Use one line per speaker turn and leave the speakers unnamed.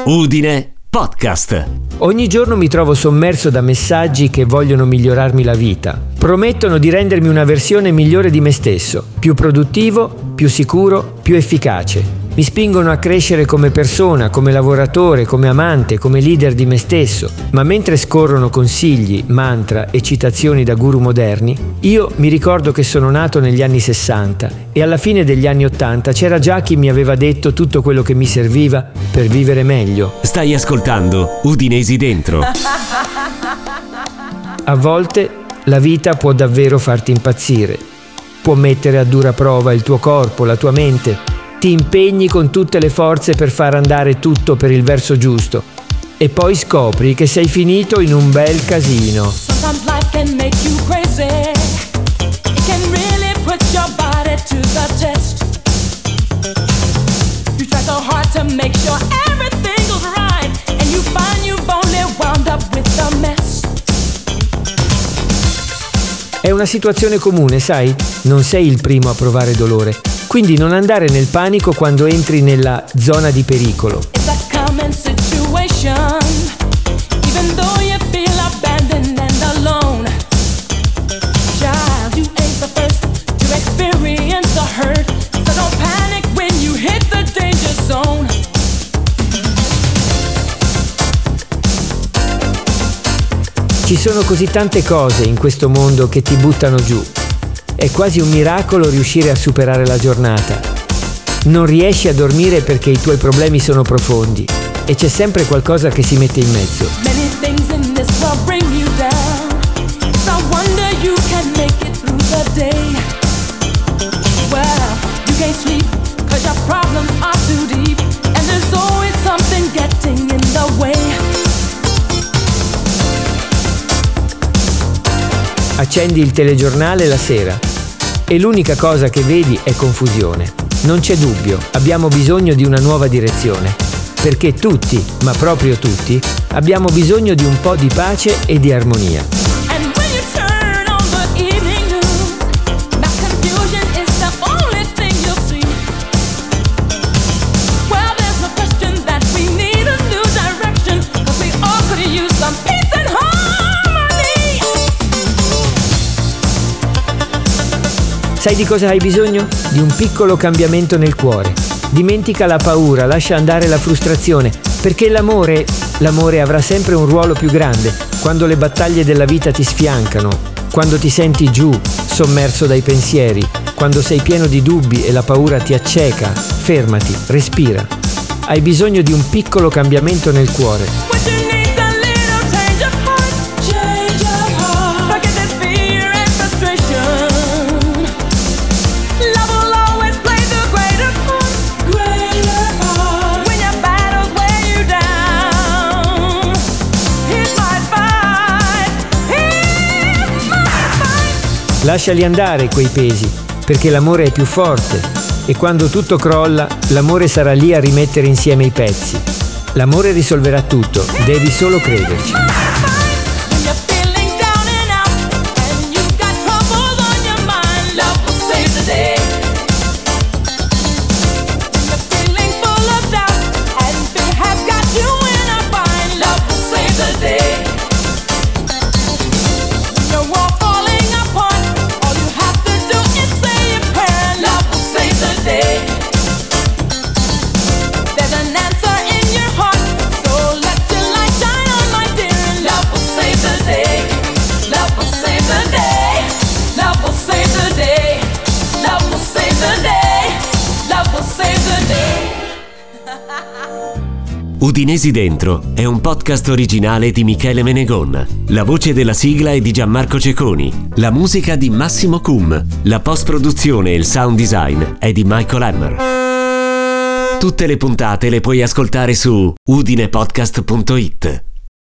Udine Podcast.
Ogni giorno mi trovo sommerso da messaggi che vogliono migliorarmi la vita. Promettono di rendermi una versione migliore di me stesso, più produttivo, più sicuro, più efficace. Mi spingono a crescere come persona, come lavoratore, come amante, come leader di me stesso. Ma mentre scorrono consigli, mantra e citazioni da guru moderni, io mi ricordo che sono nato negli anni 60 e alla fine degli anni 80 c'era già chi mi aveva detto tutto quello che mi serviva per vivere meglio.
Stai ascoltando Udinesi Dentro.
A volte la vita può davvero farti impazzire. Può mettere a dura prova il tuo corpo, la tua mente. Ti impegni con tutte le forze per far andare tutto per il verso giusto e poi scopri che sei finito in un bel casino.
Sometimes life can make you crazy. It can really put your body to the test. You try so hard to make sure everything goes right, and you find you've only wound up with a mess.
È una situazione comune, sai? Non sei il primo a provare dolore. Quindi non andare nel panico quando entri nella zona di pericolo.
It's a common situation, even though you feel abandoned and alone. Child, you ain't the first to experience the hurt, so don't panic when you hit the danger zone.
Ci sono così tante cose in questo mondo che ti buttano giù. È quasi un miracolo riuscire a superare la giornata. Non riesci a dormire perché i tuoi problemi sono profondi e c'è sempre qualcosa che si mette in mezzo.
Many things in this world bring you down. No wonder you can make it through the day. Well, you can't sleep 'cause your problems are too deep, and there's always something getting in the way.
Accendi il telegiornale la sera e l'unica cosa che vedi è confusione. Non c'è dubbio, abbiamo bisogno di una nuova direzione, perché tutti, ma proprio tutti, abbiamo bisogno di un po' di pace e di armonia.
And when you turn on the evening news, that confusion is the only thing you'll see. Well, there's no question that we need a new direction, 'cause we all could use some peace and harmony.
Sai di cosa hai bisogno? Di un piccolo cambiamento nel cuore. Dimentica la paura, lascia andare la frustrazione, perché l'amore avrà sempre un ruolo più grande quando le battaglie della vita ti sfiancano, quando ti senti giù, sommerso dai pensieri, quando sei pieno di dubbi e la paura ti acceca. Fermati, respira. Hai bisogno di un piccolo cambiamento nel cuore.
What you need is a little change of heart. Change of heart. Forget this fear and frustration. Love will always play the greater part. Greater part. When your battles weigh you down, here's my advice. Here's my advice.
Lasciali andare quei pesi, perché l'amore è più forte e quando tutto crolla, l'amore sarà lì a rimettere insieme i pezzi. L'amore risolverà tutto, devi solo crederci.
When you're feeling down and out, and you've got troubles on your mind, love will save the day. When you're feeling full of doubt, and fear has got you in a bind, love will save the day. When you're all falling apart, all you have to do is say a prayer, love will save the day. There's an answer in your heart, so let your light shine on, my dear, and love will save the day. Love will save the day. Love will save the day. Love will save the day. Love will save the day.
Udinesi Dentro è un podcast originale di Michele Menegon. La voce della sigla è di Gianmarco Cecconi. La musica di Massimo Cum. La post-produzione e il sound design è di Michael Hammer. Tutte le puntate le puoi ascoltare su udinepodcast.it.